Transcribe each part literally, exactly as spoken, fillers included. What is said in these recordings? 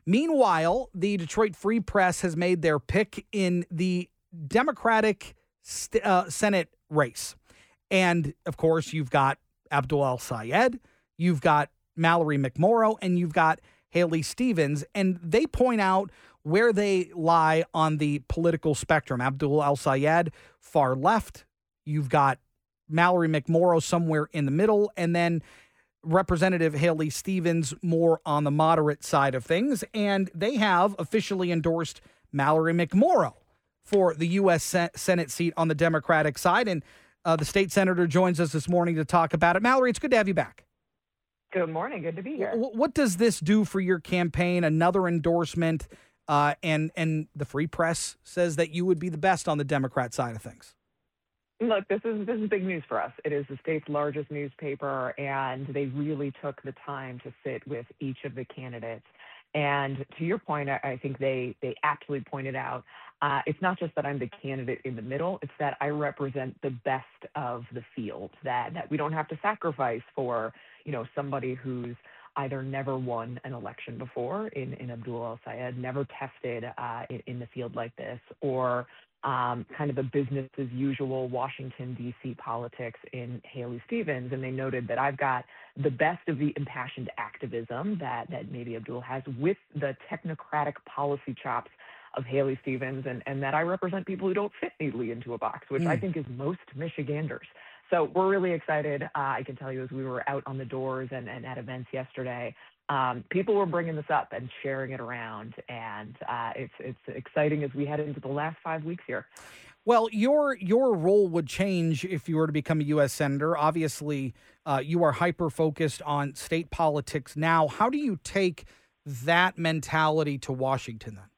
Meanwhile, the Detroit Free Press has made their pick in the Democratic st- uh, Senate race. And, of course, you've got Abdul El-Sayed, you've got Mallory McMorrow, and you've got Haley Stevens. And they point out where they lie on the political spectrum. Abdul El-Sayed, far left. You've got Mallory McMorrow somewhere in the middle. And then Representative Haley Stevens more on the moderate side of things. And they have officially endorsed Mallory McMorrow for the U S Senate seat on the Democratic side. And uh, the state senator joins us this morning to talk about it. Mallory, it's good to have you back. Good morning. Good to be here. W- what does this do for your campaign? Another endorsement, uh, and, and the Free Press says that you would be the best on the Democrat side of things. Look, this is this is big news for us. It is the state's largest newspaper, and they really took the time to sit with each of the candidates. And to your point, I, I think they they aptly pointed out, uh, it's not just that I'm the candidate in the middle, it's that I represent the best of the field, that, that we don't have to sacrifice for, you know, somebody who's either never won an election before in, in Abdul El-Sayed, never tested uh, in, in the field like this, or Um, kind of a business as usual Washington, D C politics in Haley Stevens. And they noted that I've got the best of the impassioned activism that, that maybe Abdul has with the technocratic policy chops of Haley Stevens, and, and that I represent people who don't fit neatly into a box, which mm. I think is most Michiganders. So we're really excited. Uh, I can tell you as we were out on the doors and, and at events yesterday, Um, people were bringing this up and sharing it around, and uh, it's it's exciting as we head into the last five weeks here. Well, your your role would change if you were to become a U S senator. Obviously, uh, you are hyper-focused on state politics now. How do you take that mentality to Washington then?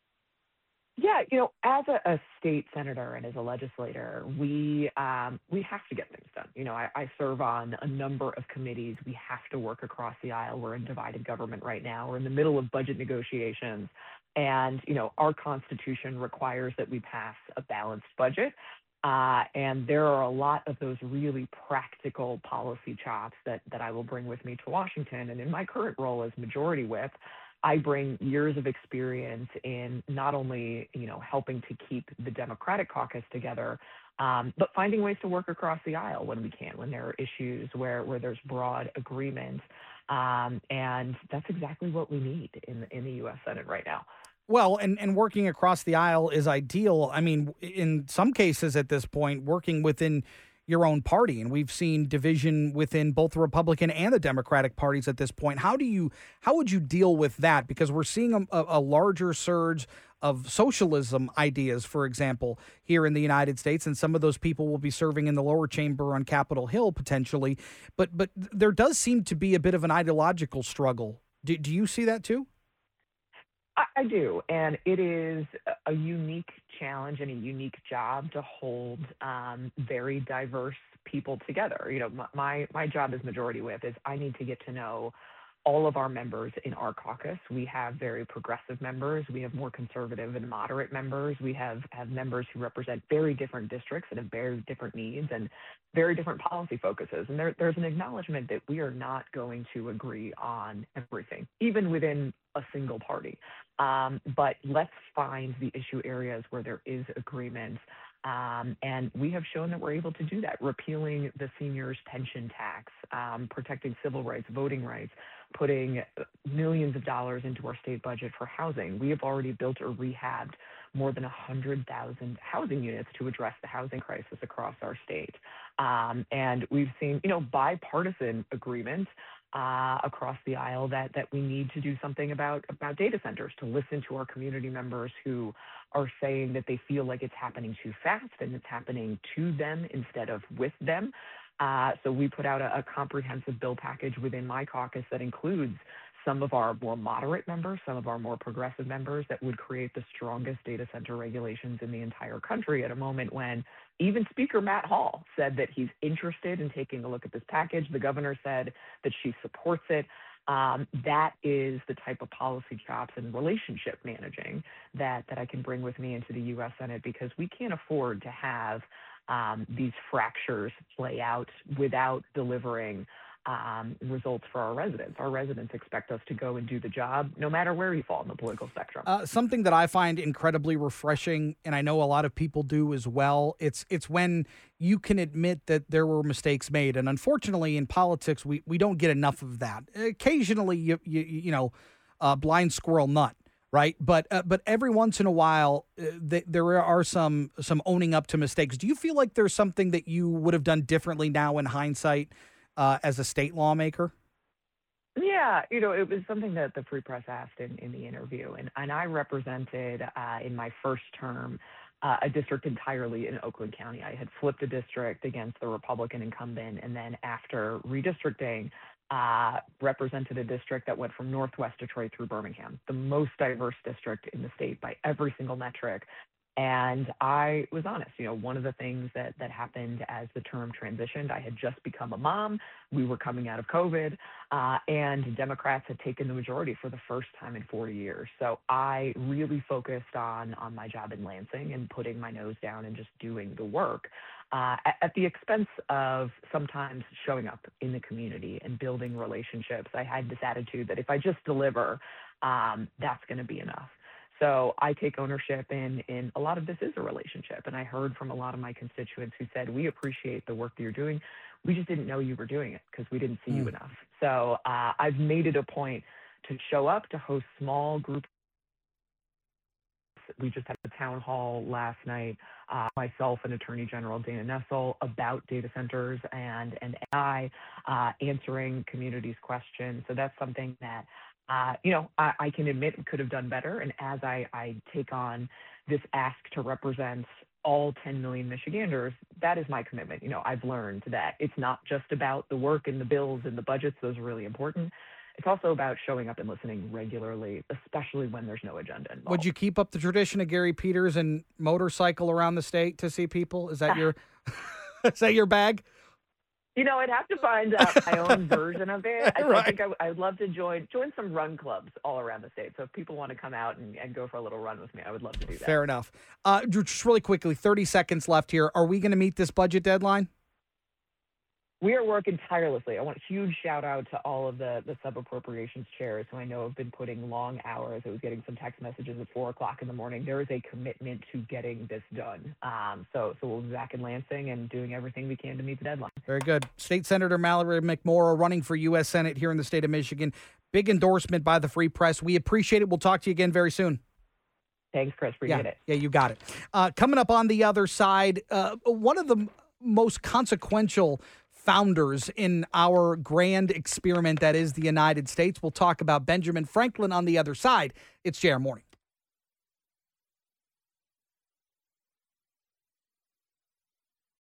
Yeah, you know, as a, a state senator and as a legislator, we um, we have to get things done. You know, I, I serve on a number of committees. We have to work across the aisle. We're in divided government right now. We're in the middle of budget negotiations. And, you know, our Constitution requires that we pass a balanced budget. Uh, and there are a lot of those really practical policy chops that, that I will bring with me to Washington. And in my current role as Majority Whip, I bring years of experience in not only, you know, helping to keep the Democratic caucus together, um, but finding ways to work across the aisle when we can, when there are issues where, where there's broad agreement. Um, and that's exactly what we need in, in the U S Senate right now. Well, and, and working across the aisle is ideal. I mean, in some cases at this point, working within your own party. And we've seen division within both the Republican and the Democratic parties at this point. How do you, how would you deal with that? Because we're seeing a, a larger surge of socialism ideas, for example, here in the United States. And some of those people will be serving in the lower chamber on Capitol Hill potentially. But, but there does seem to be a bit of an ideological struggle. Do, do you see that too? I do, and it is a unique challenge and a unique job to hold um, very diverse people together. You know, my my job as Majority Whip is I need to get to know all of our members in our caucus. We have very progressive members. We have more conservative and moderate members. We have, have members who represent very different districts and have very different needs and very different policy focuses. And there, there's an acknowledgement that we are not going to agree on everything, even within a single party. Um, but let's find the issue areas where there is agreement. Um, and we have shown that we're able to do that, repealing the seniors' pension tax, um, protecting civil rights, voting rights, putting millions of dollars into our state budget for housing. We have already built or rehabbed more than one hundred thousand housing units to address the housing crisis across our state. Um, and we've seen, you know, bipartisan agreement uh, across the aisle that that we need to do something about, about data centers, to listen to our community members who are saying that they feel like it's happening too fast and it's happening to them instead of with them. Uh, so we put out a, a comprehensive bill package within my caucus that includes some of our more moderate members, some of our more progressive members, that would create the strongest data center regulations in the entire country at a moment when even Speaker Matt Hall said that he's interested in taking a look at this package. The governor said that she supports it. Um, that is the type of policy chops and relationship managing that, that I can bring with me into the U S Senate, because we can't afford to have um, these fractures play out without delivering um, results for our residents. Our residents expect us to go and do the job no matter where you fall in the political spectrum. Uh, something that I find incredibly refreshing, and I know a lot of people do as well, it's it's when you can admit that there were mistakes made. And unfortunately, in politics, we, we don't get enough of that. Occasionally, you you, you know, uh, blind squirrel nut, right? But uh, but every once in a while, uh, th- there are some some owning up to mistakes. Do you feel like there's something that you would have done differently now in hindsight uh, as a state lawmaker? Yeah, you know, it was something that the Free Press asked in, in the interview, and, and I represented uh, in my first term uh, a district entirely in Oakland County. I had flipped a district against the Republican incumbent, and then after redistricting, uh, represented a district that went from Northwest Detroit through Birmingham, the most diverse district in the state by every single metric. And I was honest, you know, one of the things that, that happened as the term transitioned, I had just become a mom. We were coming out of COVID, uh, and Democrats had taken the majority for the first time in forty years. So I really focused on, on my job in Lansing and putting my nose down and just doing the work uh, at, at the expense of sometimes showing up in the community and building relationships. I had this attitude that if I just deliver, um, that's going to be enough. So I take ownership in, in a lot of this is a relationship. And I heard from a lot of my constituents who said, we appreciate the work that you're doing. We just didn't know you were doing it because we didn't see mm. you enough. So uh, I've made it a point to show up, to host small groups. We just had a town hall last night, uh, myself and Attorney General Dana Nessel, about data centers and, and A I, uh, answering communities' questions. So that's something that Uh, you know, I, I can admit we could have done better. And as I, I take on this ask to represent all ten million Michiganders, that is my commitment. You know, I've learned that it's not just about the work and the bills and the budgets. Those are really important. It's also about showing up and listening regularly, especially when there's no agenda involved. Would you keep up the tradition of Gary Peters and motorcycle around the state to see people? Is that your, is that your bag? You know, I'd have to find uh, my own version of it. I, right. I think I, I would love to join join some run clubs all around the state. So if people want to come out and, and go for a little run with me, I would love to do that. Fair enough. Uh, just really quickly, thirty seconds left here. Are we going to meet this budget deadline? We are working tirelessly. I want a huge shout out to all of the, the sub-appropriations chairs who I know have been putting long hours. I was getting some text messages at four o'clock in the morning. There is a commitment to getting this done. Um, so, so we'll be back in Lansing and doing everything we can to meet the deadline. Very good. State Senator Mallory McMorrow running for U S Senate here in the state of Michigan. Big endorsement by the Free Press. We appreciate it. We'll talk to you again very soon. Thanks, Chris. Appreciate yeah, it. Yeah, you got it. Uh, coming up on the other side, uh, one of the most consequential founders in our grand experiment that is the United States. We'll talk about Benjamin Franklin on the other side. It's J R Morning.